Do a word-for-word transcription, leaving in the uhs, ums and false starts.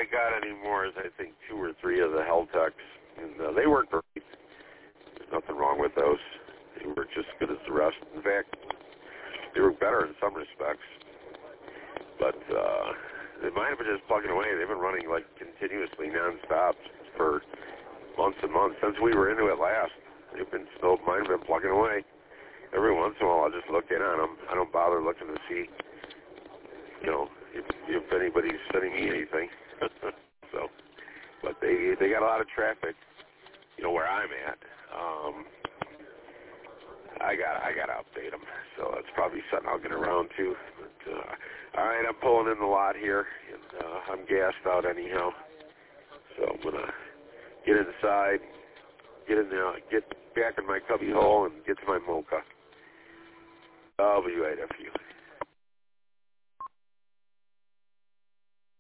I got anymore is I think two or three of the Heltechs, and uh, they work great. There's nothing wrong with those. They work just as good as the rest. In fact, they work better in some respects. But uh, mine have been just plugging away. They've been running like continuously nonstop for months and months since we were into it last. They've been still mine have been plugging away. Every once in a while, I'll just look in on them. I don't bother looking to see, you know, if, if anybody's sending me anything. So, but they they got a lot of traffic, you know, where I'm at. Um, I got I got to update them, so that's probably something I'll get around to. But, uh, all right, I'm pulling in the lot here, and uh, I'm gassed out anyhow. So I'm gonna get inside, get in there, get back in my cubby hole, and get to my mocha. I'll be right after you.